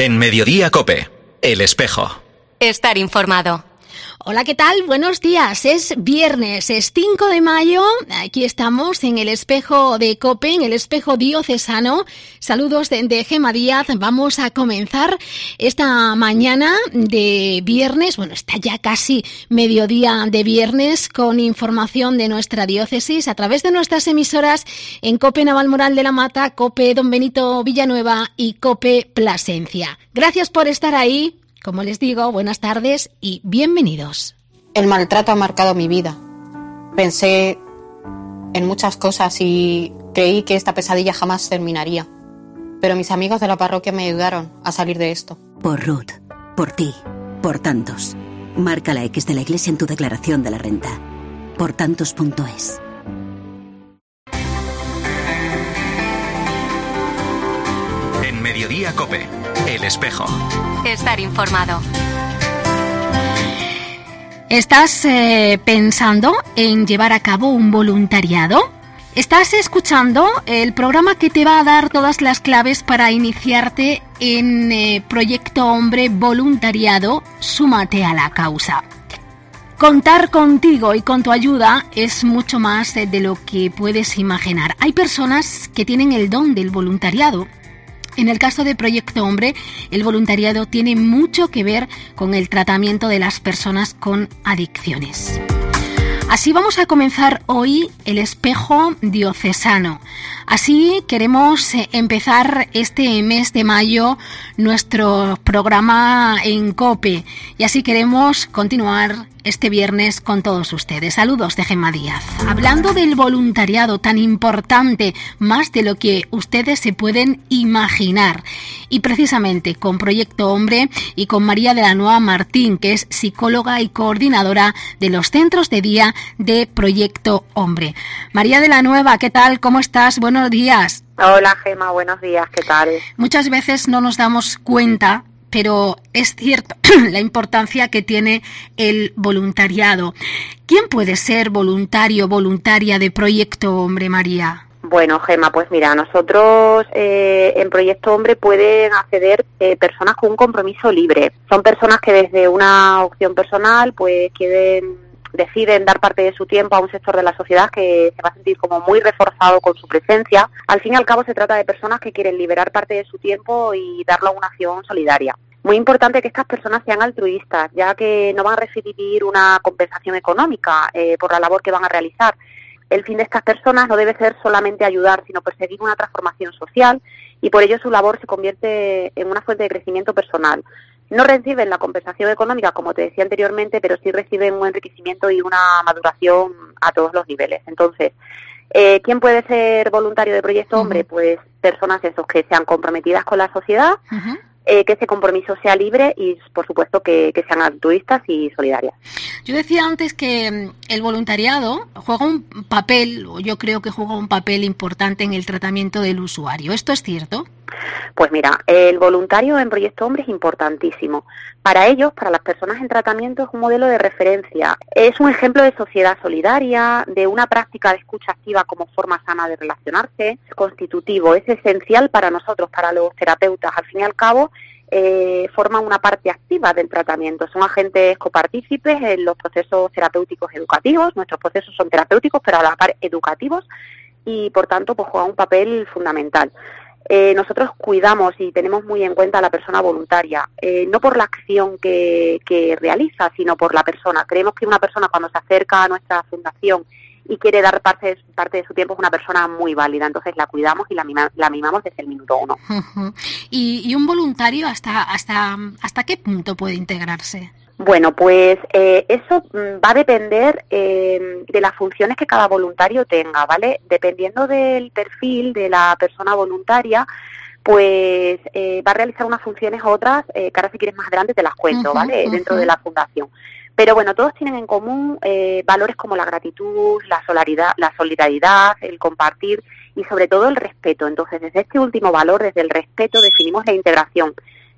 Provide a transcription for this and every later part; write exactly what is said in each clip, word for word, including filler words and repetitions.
En Mediodía COPE, El Espejo. Estar informado. Hola, ¿qué tal? Buenos días. Es viernes, es cinco de mayo. Aquí estamos en el espejo de COPE, en el espejo diocesano. Saludos de, de Gema Díaz. Vamos a comenzar esta mañana de viernes. Bueno, está ya casi mediodía de viernes con información de nuestra diócesis a través de nuestras emisoras en COPE Navalmoral de la Mata, COPE Don Benito Villanueva y COPE Plasencia. Gracias por estar ahí. Como les digo, buenas tardes y bienvenidos. El maltrato ha marcado mi vida. Pensé en muchas cosas y creí que esta pesadilla jamás terminaría. Pero mis amigos de la parroquia me ayudaron a salir de esto. Por Ruth, por ti, por tantos. Marca la X de la Iglesia en tu declaración de la renta. Por tantos punto es. En Mediodía COPE, El Espejo. Estar informado. ¿Estás eh, pensando en llevar a cabo un voluntariado? Estás escuchando el programa que te va a dar todas las claves para iniciarte en eh, Proyecto Hombre Voluntariado. Súmate a la causa. Contar contigo y con tu ayuda es mucho más de lo que puedes imaginar. Hay personas que tienen el don del voluntariado. En el caso de Proyecto Hombre, el voluntariado tiene mucho que ver con el tratamiento de las personas con adicciones. Así vamos a comenzar hoy el espejo diocesano. Así queremos empezar este mes de mayo nuestro programa en COPE y así queremos continuar este viernes con todos ustedes. Saludos de Gema Díaz. Hablando del voluntariado tan importante, más de lo que ustedes se pueden imaginar. Y precisamente con Proyecto Hombre y con María de la Nueva Martín, que es psicóloga y coordinadora de los centros de día de Proyecto Hombre. María de la Nueva, ¿qué tal? ¿Cómo estás? Buenos días. Hola Gema, buenos días, ¿qué tal? Muchas veces no nos damos cuenta, pero es cierto la importancia que tiene el voluntariado. ¿Quién puede ser voluntario o voluntaria de Proyecto Hombre, María? Bueno, Gema, pues mira, nosotros eh, en Proyecto Hombre pueden acceder eh, personas con un compromiso libre. Son personas que desde una opción personal pues quieren, deciden dar parte de su tiempo a un sector de la sociedad que se va a sentir como muy reforzado con su presencia. Al fin y al cabo se trata de personas que quieren liberar parte de su tiempo y darlo a una acción solidaria. Muy importante que estas personas sean altruistas, ya que no van a recibir una compensación económica eh, por la labor que van a realizar. El fin de estas personas no debe ser solamente ayudar, sino perseguir una transformación social y por ello su labor se convierte en una fuente de crecimiento personal. No reciben la compensación económica, como te decía anteriormente, pero sí reciben un enriquecimiento y una maduración a todos los niveles. Entonces, eh, ¿quién puede ser voluntario de Proyecto Hombre? Uh-huh. Pues personas esos que sean comprometidas con la sociedad, uh-huh. Eh, que ese compromiso sea libre y, por supuesto, que, que sean altruistas y solidarias. Yo decía antes que el voluntariado juega un papel, o yo creo que juega un papel importante en el tratamiento del usuario. ¿Esto es cierto? Pues mira, el voluntario en Proyecto Hombre es importantísimo. Para ellos, para las personas en tratamiento, es un modelo de referencia. Es un ejemplo de sociedad solidaria, de una práctica de escucha activa como forma sana de relacionarse. Es constitutivo, es esencial para nosotros, para los terapeutas. Al fin y al cabo, eh, forman una parte activa del tratamiento. Son agentes copartícipes en los procesos terapéuticos educativos. Nuestros procesos son terapéuticos, pero a la par educativos y, por tanto, pues juegan un papel fundamental. Eh, nosotros cuidamos y tenemos muy en cuenta a la persona voluntaria, eh, no por la acción que, que realiza, sino por la persona. Creemos que una persona cuando se acerca a nuestra fundación y quiere dar parte de, parte de su tiempo es una persona muy válida, entonces la cuidamos y la, mima, la mimamos desde el minuto uno. Uh-huh. ¿Y, y un voluntario hasta, hasta, hasta qué punto puede integrarse? Bueno, pues eh, eso va a depender eh, de las funciones que cada voluntario tenga, ¿vale? Dependiendo del perfil de la persona voluntaria, pues eh, va a realizar unas funciones u otras, eh, que ahora si quieres más adelante te las cuento, uh-huh, ¿vale? Uh-huh. Dentro de la fundación. Pero bueno, todos tienen en común eh, valores como la gratitud, la solidaridad, la solidaridad, el compartir y sobre todo el respeto. Entonces, desde este último valor, desde el respeto, definimos la integración.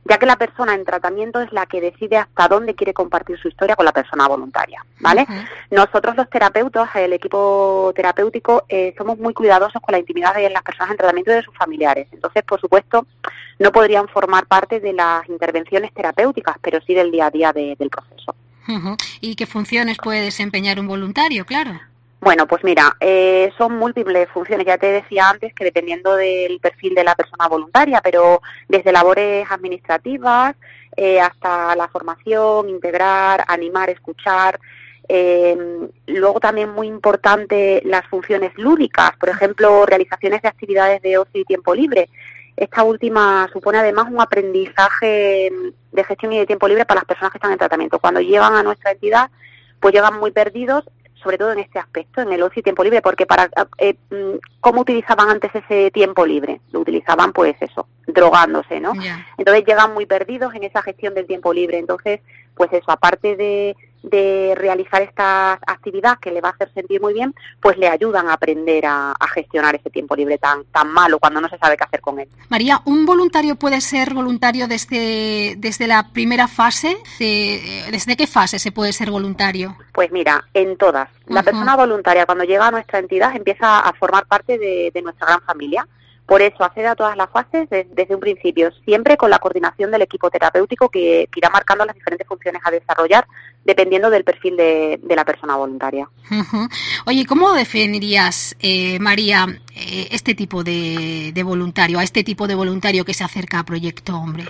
ya que la persona en tratamiento es la que decide hasta dónde quiere compartir su historia con la persona voluntaria, ¿vale? Uh-huh. Nosotros los terapeutas, el equipo terapéutico, eh, somos muy cuidadosos con la intimidad de las personas en tratamiento y de sus familiares. Entonces, por supuesto, no podrían formar parte de las intervenciones terapéuticas, pero sí del día a día de, del proceso. Uh-huh. ¿Y qué funciones puede desempeñar un voluntario? Claro. Bueno, pues mira, eh, son múltiples funciones. Ya te decía antes que dependiendo del perfil de la persona voluntaria, pero desde labores administrativas eh, hasta la formación, integrar, animar, escuchar. Eh, luego también muy importante las funciones lúdicas, por ejemplo, realizaciones de actividades de ocio y tiempo libre. Esta última supone además un aprendizaje de gestión y de tiempo libre para las personas que están en tratamiento. Cuando llegan a nuestra entidad, pues llegan muy perdidos, sobre todo en este aspecto, en el ocio y tiempo libre, porque para eh, ¿cómo utilizaban antes ese tiempo libre? Lo utilizaban, pues eso, drogándose, ¿no? Yeah. Entonces llegan muy perdidos en esa gestión del tiempo libre. Entonces, pues eso, aparte de, de realizar esta actividad que le va a hacer sentir muy bien, pues le ayudan a aprender a, a gestionar ese tiempo libre tan tan malo cuando no se sabe qué hacer con él. María, ¿un voluntario puede ser voluntario desde, desde la primera fase? De, ¿Desde qué fase se puede ser voluntario? Pues mira, en todas. La uh-huh. persona voluntaria cuando llega a nuestra entidad empieza a formar parte de, de nuestra gran familia. Por eso accede a todas las fases desde, desde un principio, siempre con la coordinación del equipo terapéutico que, que irá marcando las diferentes funciones a desarrollar dependiendo del perfil de, de la persona voluntaria. Uh-huh. Oye, ¿cómo definirías, eh, María, eh, este tipo de, de voluntario, a este tipo de voluntario que se acerca a Proyecto Hombre?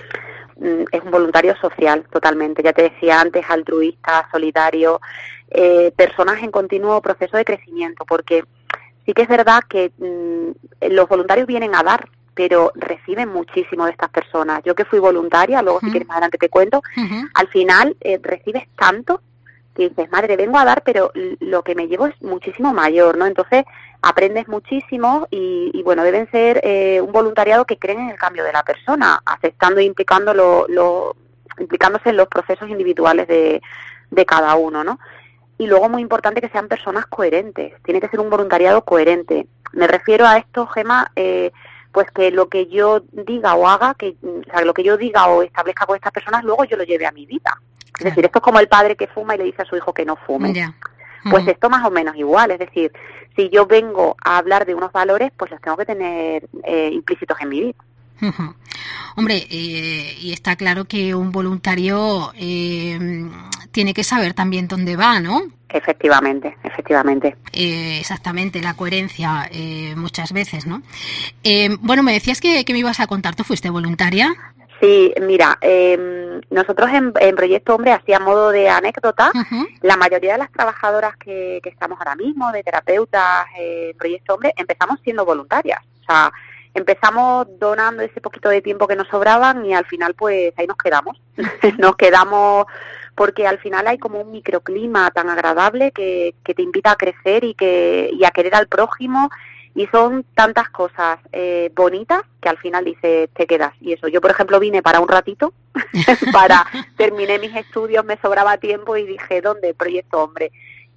Es un voluntario social, totalmente. Ya te decía antes, altruista, solidario, eh, personas en continuo proceso de crecimiento, porque sí que es verdad que mmm, los voluntarios vienen a dar, pero reciben muchísimo de estas personas. Yo que fui voluntaria, luego uh-huh. si quieres más adelante te cuento, uh-huh. al final eh, recibes tanto que dices, madre, vengo a dar, pero lo que me llevo es muchísimo mayor, ¿no? Entonces aprendes muchísimo y, y bueno, deben ser eh, un voluntariado que creen en el cambio de la persona, aceptando e implicando lo, lo, implicándose en los procesos individuales de, de cada uno, ¿no? Y luego muy importante que sean personas coherentes, tiene que ser un voluntariado coherente. Me refiero a esto, Gemma, eh, pues que lo que yo diga o haga, que o sea, lo que yo diga o establezca con estas personas, luego yo lo lleve a mi vida. Claro. Es decir, esto es como el padre que fuma y le dice a su hijo que no fume. Yeah. Uh-huh. Pues esto más o menos igual, es decir, si yo vengo a hablar de unos valores, pues los tengo que tener eh, implícitos en mi vida. Uh-huh. Hombre, eh, y está claro que un voluntario eh, tiene que saber también dónde va, ¿no? Efectivamente, efectivamente. Eh, exactamente, la coherencia eh, muchas veces, ¿no? Eh, bueno, me decías que, que me ibas a contar, ¿tú fuiste voluntaria? Sí, mira, eh, nosotros en, en Proyecto Hombre, así a modo de anécdota, uh-huh. la mayoría de las trabajadoras que, que estamos ahora mismo, de terapeutas eh, en Proyecto Hombre, empezamos siendo voluntarias. O sea, empezamos donando ese poquito de tiempo que nos sobraban y al final pues ahí nos quedamos. Nos quedamos porque al final hay como un microclima tan agradable que, que te invita a crecer y que y a querer al prójimo. Y son tantas cosas eh, bonitas que al final dices, te quedas. Y eso, yo por ejemplo vine para un ratito, para terminé mis estudios, me sobraba tiempo y dije, ¿dónde? Proyecto Hombre.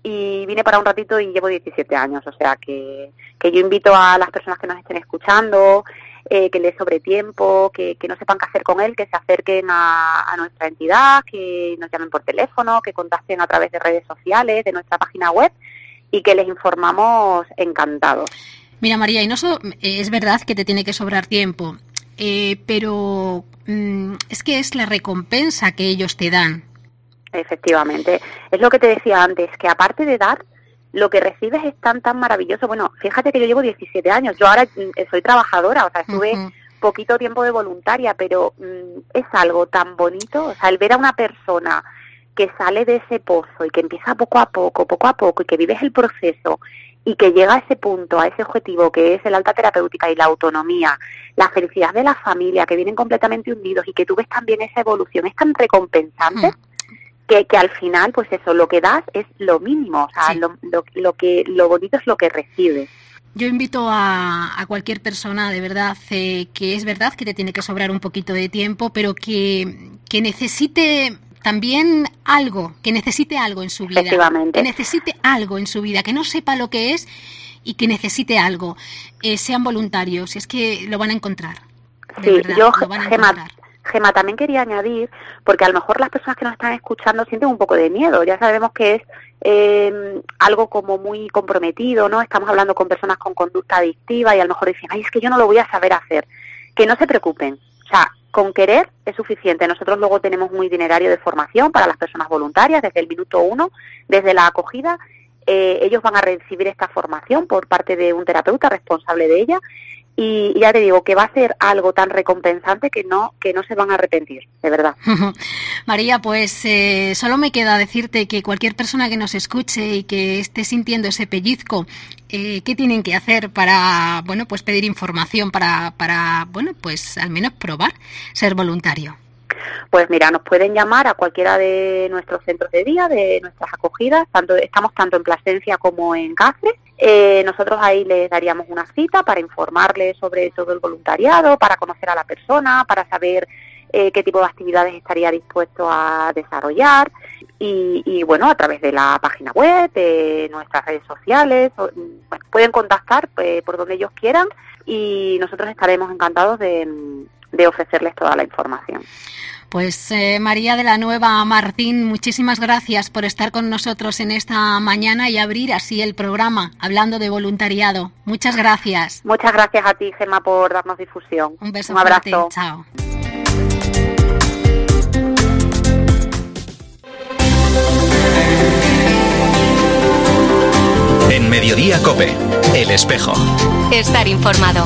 Y vine para un ratito y llevo diecisiete años, o sea que, que yo invito a las personas que nos estén escuchando, eh, que les sobre tiempo, que, que no sepan qué hacer con él, que se acerquen a, a nuestra entidad, que nos llamen por teléfono, que contacten a través de redes sociales, de nuestra página web y que les informamos encantados. Mira, María, y no so, es verdad que te tiene que sobrar tiempo, eh, pero mm, es que es la recompensa que ellos te dan. Efectivamente. Es lo que te decía antes, que aparte de dar, lo que recibes es tan, tan maravilloso. Bueno, fíjate que yo llevo diecisiete años, yo ahora soy trabajadora, o sea, estuve uh-huh. poquito tiempo de voluntaria, pero mm, es algo tan bonito, o sea, el ver a una persona que sale de ese pozo y que empieza poco a poco, poco a poco, y que vives el proceso y que llega a ese punto, a ese objetivo que es el alta terapéutica y la autonomía, la felicidad de la familia, que vienen completamente hundidos y que tú ves también esa evolución, es tan recompensante mm. que, que al final, pues eso, lo que das es lo mínimo, o sea, sí. lo, lo, lo, que, lo bonito es lo que recibes. Yo invito a, a cualquier persona, de verdad, eh, que es verdad que te tiene que sobrar un poquito de tiempo, pero que, que necesite también algo, que necesite algo en su vida, que necesite algo en su vida, que no sepa lo que es y que necesite algo, eh, sean voluntarios, es que lo van a encontrar. Sí, verdad, yo, Gemma, Gema, también quería añadir, porque a lo mejor las personas que nos están escuchando sienten un poco de miedo. Ya sabemos que es eh, algo como muy comprometido, ¿no? Estamos hablando con personas con conducta adictiva y a lo mejor dicen, ay, es que yo no lo voy a saber hacer. Que no se preocupen. O sea, con querer es suficiente. Nosotros luego tenemos un itinerario de formación para las personas voluntarias desde el minuto uno, desde la acogida. Eh, ellos van a recibir esta formación por parte de un terapeuta responsable de ella. Y ya te digo que va a ser algo tan recompensante que no que no se van a arrepentir, de verdad. María, pues eh, solo me queda decirte que cualquier persona que nos escuche y que esté sintiendo ese pellizco, eh, ¿qué tienen que hacer para, bueno, pues pedir información para, para, bueno, pues al menos probar ser voluntario? Pues mira, nos pueden llamar a cualquiera de nuestros centros de día, de nuestras acogidas, tanto estamos tanto en Plasencia como en Cáceres. Eh, nosotros ahí les daríamos una cita para informarles sobre todo el voluntariado, para conocer a la persona, para saber eh, qué tipo de actividades estaría dispuesto a desarrollar y, y bueno, a través de la página web, de nuestras redes sociales, o, bueno, pueden contactar eh, por donde ellos quieran y nosotros estaremos encantados de, de ofrecerles toda la información. Pues eh, María de la Nueva Martín, muchísimas gracias por estar con nosotros en esta mañana y abrir así el programa hablando de voluntariado. Muchas gracias. Muchas gracias a ti, Gemma, por darnos difusión. Un beso Un abrazo. fuerte. Chao. En Mediodía COPE, El Espejo. Estar informado.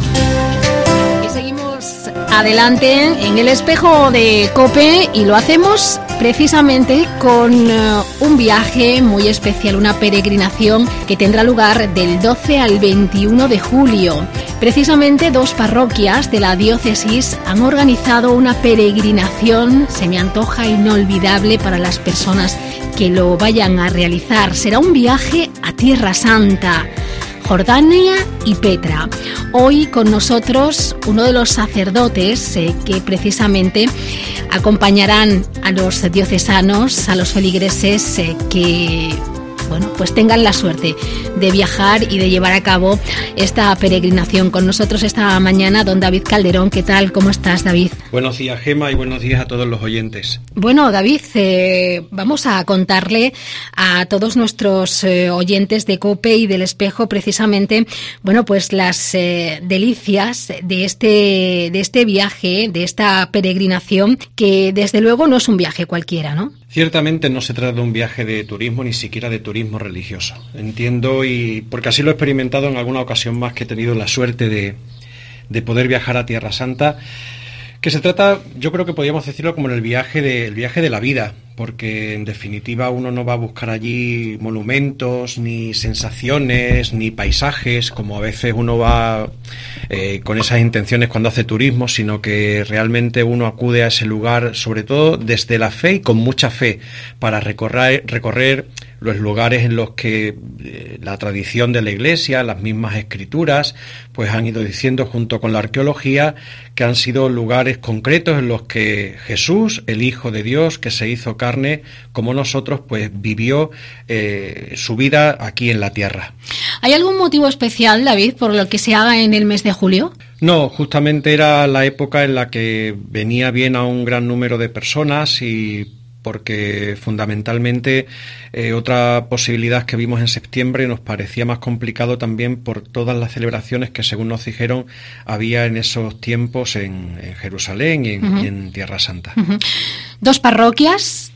Adelante en el espejo de COPE y lo hacemos precisamente con uh, un viaje muy especial, una peregrinación que tendrá lugar del doce al veintiuno de julio. Precisamente dos parroquias de la diócesis han organizado una peregrinación, se me antoja inolvidable para las personas que lo vayan a realizar. Será un viaje a Tierra Santa, Jordania y Petra. Hoy con nosotros uno de los sacerdotes eh, que precisamente acompañarán a los diocesanos, a los feligreses eh, que bueno, pues tengan la suerte de viajar y de llevar a cabo esta peregrinación. Con nosotros esta mañana don David Calderón. ¿Qué tal? ¿Cómo estás, David? Buenos días, Gema, y buenos días a todos los oyentes. Bueno, David, eh, vamos a contarle a todos nuestros eh, oyentes de COPE y del Espejo precisamente, bueno, pues las eh, delicias de este, de este viaje, de esta peregrinación, que desde luego no es un viaje cualquiera, ¿no? Ciertamente no se trata de un viaje de turismo, ni siquiera de turismo religioso. Entiendo, y porque así lo he experimentado en alguna ocasión más que he tenido la suerte de, de poder viajar a Tierra Santa, que se trata, yo creo que podríamos decirlo como en el viaje de, el viaje de la vida, porque en definitiva uno no va a buscar allí monumentos, ni sensaciones, ni paisajes, como a veces uno va eh, con esas intenciones cuando hace turismo, sino que realmente uno acude a ese lugar, sobre todo desde la fe y con mucha fe, para recorrer, recorrer los lugares en los que eh, la tradición de la Iglesia, las mismas escrituras, pues han ido diciendo junto con la arqueología que han sido lugares concretos en los que Jesús, el Hijo de Dios, que se hizo carne como nosotros, pues vivió eh, su vida aquí en la tierra. ¿Hay algún motivo especial, David, por lo que se haga en el mes de julio? No, justamente era la época en la que venía bien a un gran número de personas y porque fundamentalmente eh, otra posibilidad que vimos en septiembre nos parecía más complicado también por todas las celebraciones que, según nos dijeron, había en esos tiempos en, en Jerusalén y en, uh-huh. y en Tierra Santa. Uh-huh. Dos parroquias,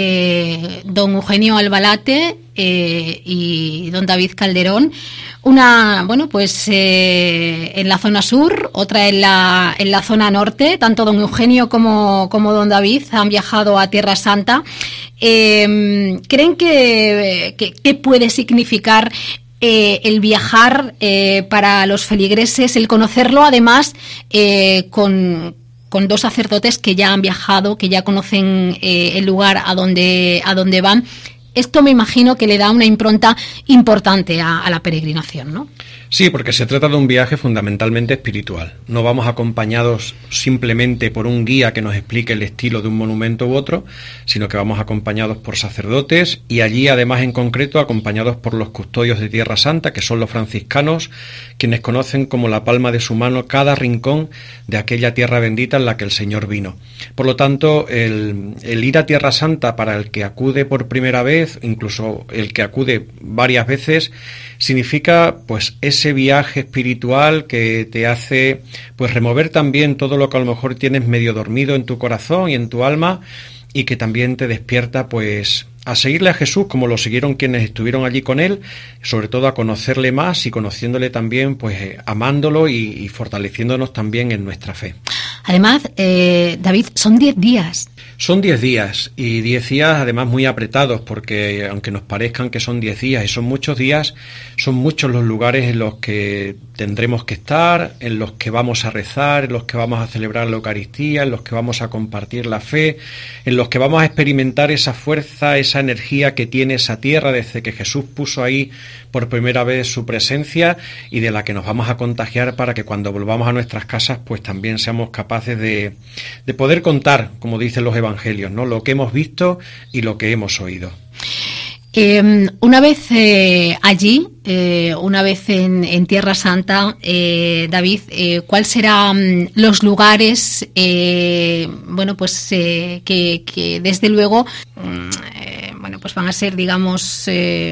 eh, don Eugenio Albalate eh, y don David Calderón. Una, bueno, pues eh, en la zona sur, otra en la en la zona norte. Tanto don Eugenio como, como don David han viajado a Tierra Santa. Eh, ¿Creen que, que, que puede significar eh, el viajar eh, para los feligreses, el conocerlo además eh, con... con dos sacerdotes que ya han viajado, que ya conocen eh, el lugar a donde a donde van? Esto me imagino que le da una impronta importante a, a la peregrinación, ¿no? Sí, porque se trata de un viaje fundamentalmente espiritual. No vamos acompañados simplemente por un guía que nos explique el estilo de un monumento u otro, sino que vamos acompañados por sacerdotes y allí además en concreto acompañados por los custodios de Tierra Santa, que son los franciscanos, quienes conocen como la palma de su mano cada rincón de aquella tierra bendita en la que el Señor vino. Por lo tanto, el, el ir a Tierra Santa para el que acude por primera vez, incluso el que acude varias veces, significa pues ese viaje espiritual que te hace pues remover también todo lo que a lo mejor tienes medio dormido en tu corazón y en tu alma, y que también te despierta pues a seguirle a Jesús como lo siguieron quienes estuvieron allí con él, sobre todo a conocerle más y conociéndole también, pues eh, amándolo y, y fortaleciéndonos también en nuestra fe. Además, eh, David, son diez días. Son diez días, y diez días además muy apretados, porque aunque nos parezcan que son diez días y son muchos días, son muchos los lugares en los que tendremos que estar, en los que vamos a rezar, en los que vamos a celebrar la Eucaristía, en los que vamos a compartir la fe, en los que vamos a experimentar esa fuerza, esa energía que tiene esa tierra desde que Jesús puso ahí por primera vez su presencia, y de la que nos vamos a contagiar para que cuando volvamos a nuestras casas pues también seamos capaces de, de poder contar, como dicen los evangelios, ¿no?, lo que hemos visto y lo que hemos oído. Eh, una vez eh, allí, eh, una vez en, en Tierra Santa, eh, David, eh, ¿cuáles serán los lugares, eh, bueno, pues eh, que, que desde luego, eh, bueno, pues van a ser, digamos, eh,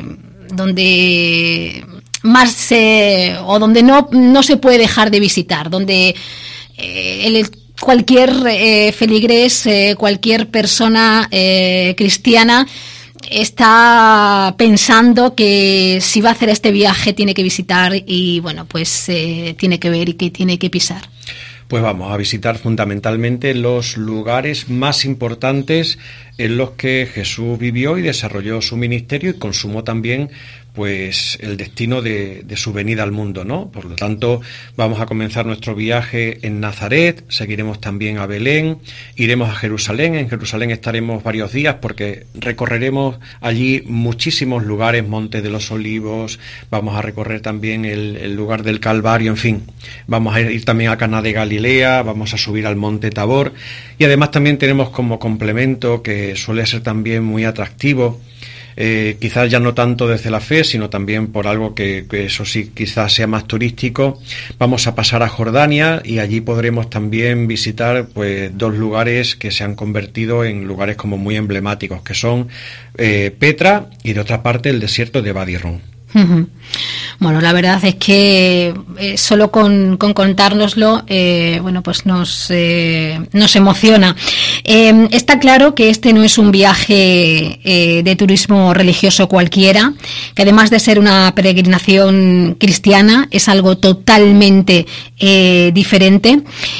donde más eh, o donde no no se puede dejar de visitar, donde eh, el cualquier eh, feligrés, eh, cualquier persona eh, cristiana está pensando que si va a hacer este viaje tiene que visitar y, bueno, pues eh, tiene que ver y que tiene que pisar? Pues vamos a visitar fundamentalmente los lugares más importantes en los que Jesús vivió y desarrolló su ministerio y consumó también pues el destino de, de su venida al mundo, ¿no? Por lo tanto, vamos a comenzar nuestro viaje en Nazaret, seguiremos también a Belén, iremos a Jerusalén. En Jerusalén estaremos varios días porque recorreremos allí muchísimos lugares, Monte de los Olivos, vamos a recorrer también el, el lugar del Calvario, en fin, vamos a ir también a Caná de Galilea, vamos a subir al Monte Tabor, y además también tenemos como complemento, que suele ser también muy atractivo, Eh, quizás ya no tanto desde la fe, sino también por algo que, que eso sí quizás sea más turístico, vamos a pasar a Jordania, y allí podremos también visitar pues dos lugares que se han convertido en lugares como muy emblemáticos, que son eh, Petra y de otra parte el desierto de Wadi Rum. Uh-huh. Bueno, la verdad es que eh, solo con, con contárnoslo, eh, bueno, pues nos eh, nos emociona. Eh, está claro que este no es un viaje eh, de turismo religioso cualquiera, que además de ser una peregrinación cristiana, es algo totalmente eh, diferente.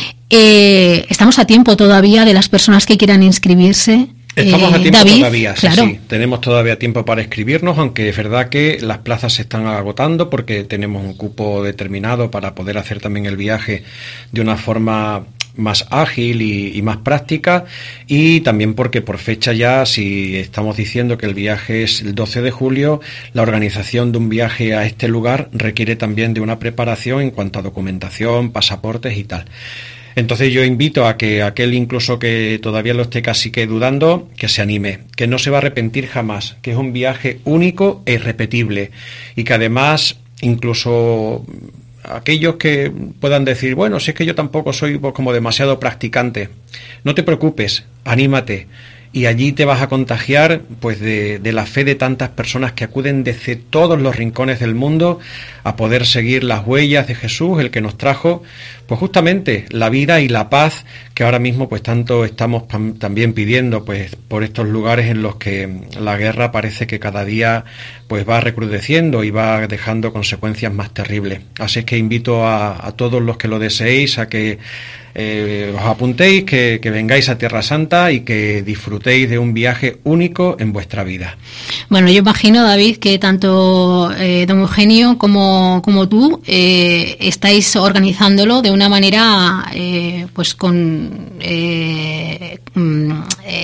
Eh, estamos a tiempo todavía de las personas que quieran inscribirse. Estamos a tiempo David, todavía, sí, claro. sí, tenemos todavía tiempo para inscribirnos, aunque es verdad que las plazas se están agotando porque tenemos un cupo determinado para poder hacer también el viaje de una forma más ágil y, y más práctica, y también porque por fecha ya, si estamos diciendo que el viaje es el doce de julio, la organización de un viaje a este lugar requiere también de una preparación en cuanto a documentación, pasaportes y tal. Entonces yo invito a que aquel incluso que todavía lo esté casi que dudando, que se anime, que no se va a arrepentir jamás, que es un viaje único e irrepetible, y que además incluso aquellos que puedan decir, bueno, si es que yo tampoco soy como demasiado practicante, no te preocupes, anímate. Y allí te vas a contagiar pues de, de la fe de tantas personas que acuden desde todos los rincones del mundo a poder seguir las huellas de Jesús, el que nos trajo pues justamente la vida y la paz que ahora mismo pues tanto estamos pam- también pidiendo pues por estos lugares en los que la guerra parece que cada día pues va recrudeciendo y va dejando consecuencias más terribles. Así es que invito a, a todos los que lo deseéis a que Eh, os apuntéis, que, que vengáis a Tierra Santa y que disfrutéis de un viaje único en vuestra vida. Bueno, yo imagino, David, que tanto eh, don Eugenio como, como tú eh, estáis organizándolo de una manera eh, pues con eh, eh,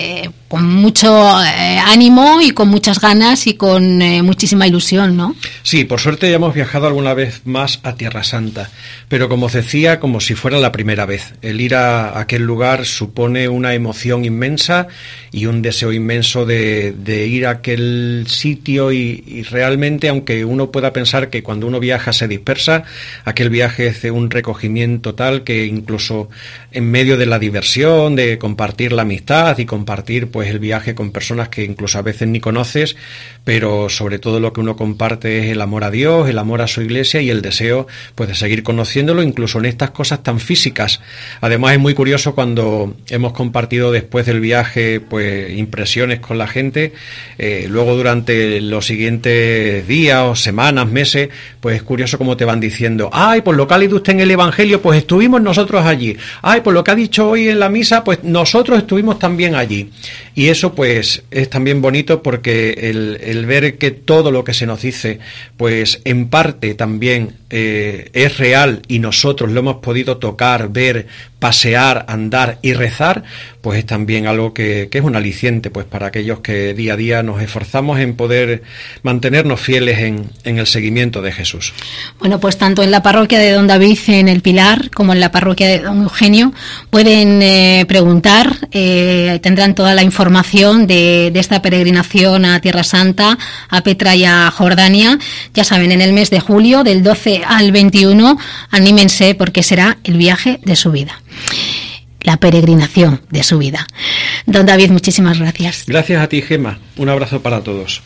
con mucho eh, ánimo y con muchas ganas y con eh, muchísima ilusión, ¿no? Sí, por suerte ya hemos viajado alguna vez más a Tierra Santa, pero como os decía, como si fuera la primera vez. El ir a aquel lugar supone una emoción inmensa y un deseo inmenso de, de ir a aquel sitio y, y realmente, aunque uno pueda pensar que cuando uno viaja se dispersa, aquel viaje es de un recogimiento tal que incluso en medio de la diversión, de compartir la amistad y compartir pues el viaje con personas que incluso a veces ni conoces, pero sobre todo lo que uno comparte es el amor a Dios, el amor a su iglesia y el deseo pues de seguir conociéndolo incluso en estas cosas tan físicas. Además es muy curioso cuando hemos compartido después del viaje pues impresiones con la gente, eh, luego durante los siguientes días o semanas, meses, pues es curioso cómo te van diciendo, ay, por lo que ha leído usted en el Evangelio, pues estuvimos nosotros allí, ay, por lo que ha dicho hoy en la misa, pues nosotros estuvimos también allí. Y eso pues es también bonito porque el, el ver que todo lo que se nos dice pues en parte también eh, es real y nosotros lo hemos podido tocar, ver, pasear, andar y rezar, pues es también algo que, que es un aliciente pues para aquellos que día a día nos esforzamos en poder mantenernos fieles en, en el seguimiento de Jesús. Bueno, pues tanto en la parroquia de Don David en el Pilar como en la parroquia de Don Eugenio pueden eh, preguntar, eh, tendrán toda la información de, de esta peregrinación a Tierra Santa, a Petra y a Jordania. Ya saben, en el mes de julio, del doce al veintiuno, anímense porque será el viaje de su vida, la peregrinación de su vida. Don David, muchísimas gracias. Gracias a ti, Gemma. Un abrazo para todos.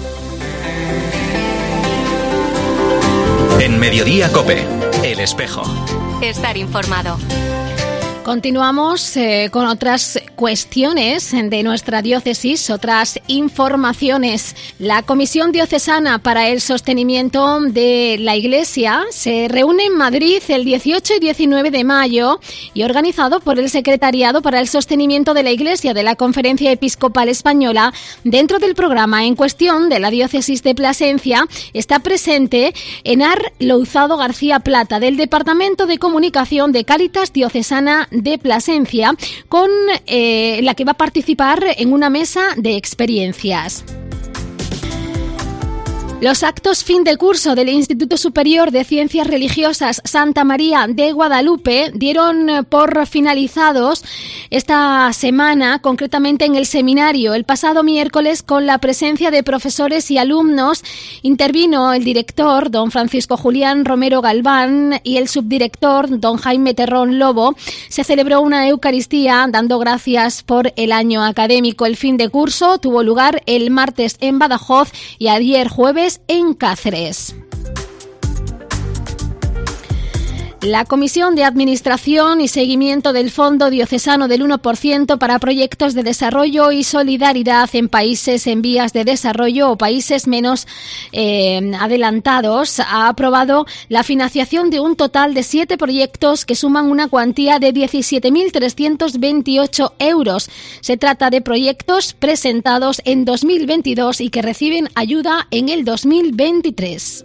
En Mediodía COPE, El Espejo. Estar informado. Continuamos eh, con otras cuestiones de nuestra diócesis, otras informaciones. La Comisión Diocesana para el Sostenimiento de la Iglesia se reúne en Madrid el dieciocho y diecinueve de mayo y organizado por el Secretariado para el Sostenimiento de la Iglesia de la Conferencia Episcopal Española. Dentro del programa en cuestión de la diócesis de Plasencia está presente Enar Louzado García Plata, del Departamento de Comunicación de Cáritas Diocesana de Plasencia, con eh, la que va a participar en una mesa de experiencias. Los actos fin de curso del Instituto Superior de Ciencias Religiosas Santa María de Guadalupe dieron por finalizados esta semana, concretamente en el seminario. El pasado miércoles, con la presencia de profesores y alumnos, intervino el director, don Francisco Julián Romero Galván, y el subdirector, don Jaime Terrón Lobo. Se celebró una Eucaristía dando gracias por el año académico. El fin de curso tuvo lugar el martes en Badajoz y ayer jueves en Cáceres. La Comisión de Administración y Seguimiento del Fondo Diocesano del uno por ciento para proyectos de desarrollo y solidaridad en países en vías de desarrollo o países menos eh, adelantados ha aprobado la financiación de un total de siete proyectos que suman una cuantía de diecisiete mil trescientos veintiocho euros. Se trata de proyectos presentados en dos mil veintidós y que reciben ayuda en el dos mil veintitrés.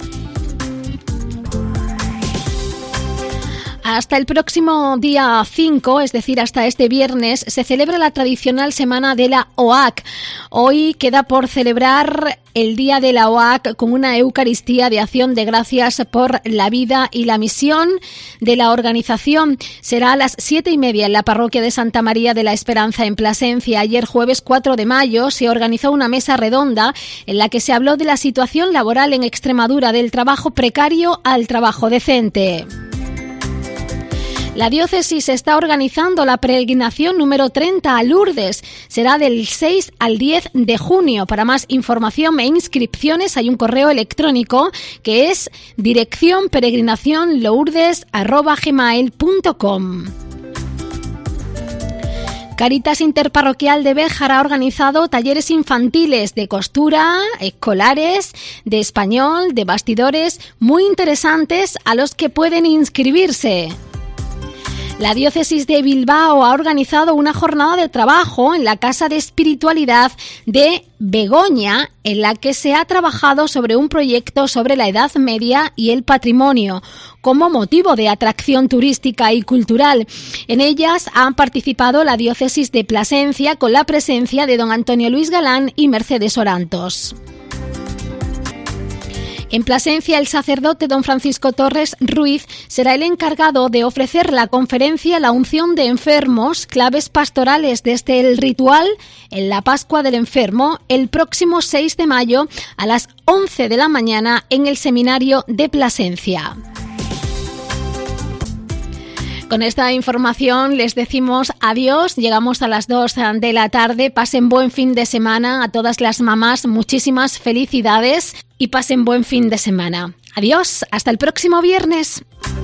Hasta el próximo día cinco, es decir, hasta este viernes, se celebra la tradicional Semana de la O A C. Hoy queda por celebrar el Día de la O A C con una Eucaristía de acción de gracias por la vida y la misión de la organización. Será a las siete y media en la parroquia de Santa María de la Esperanza en Plasencia. Ayer jueves cuatro de mayo se organizó una mesa redonda en la que se habló de la situación laboral en Extremadura, del trabajo precario al trabajo decente. La diócesis está organizando la peregrinación número treinta a Lourdes. Será del seis al diez de junio. Para más información e inscripciones hay un correo electrónico que es dirección peregrinación lourdes arroba gmail punto com. Cáritas Interparroquial de Béjar ha organizado talleres infantiles de costura, escolares, de español, de bastidores, muy interesantes a los que pueden inscribirse. La diócesis de Bilbao ha organizado una jornada de trabajo en la Casa de Espiritualidad de Begoña, en la que se ha trabajado sobre un proyecto sobre la Edad Media y el patrimonio, como motivo de atracción turística y cultural. En ellas han participado la diócesis de Plasencia, con la presencia de don Antonio Luis Galán y Mercedes Orantos. En Plasencia, el sacerdote don Francisco Torres Ruiz será el encargado de ofrecer la conferencia La unción de enfermos, claves pastorales desde el ritual en la Pascua del Enfermo, el próximo seis de mayo a las once de la mañana en el Seminario de Plasencia. Con esta información les decimos adiós, llegamos a las dos de la tarde, pasen buen fin de semana a todas las mamás, muchísimas felicidades y pasen buen fin de semana. Adiós, hasta el próximo viernes.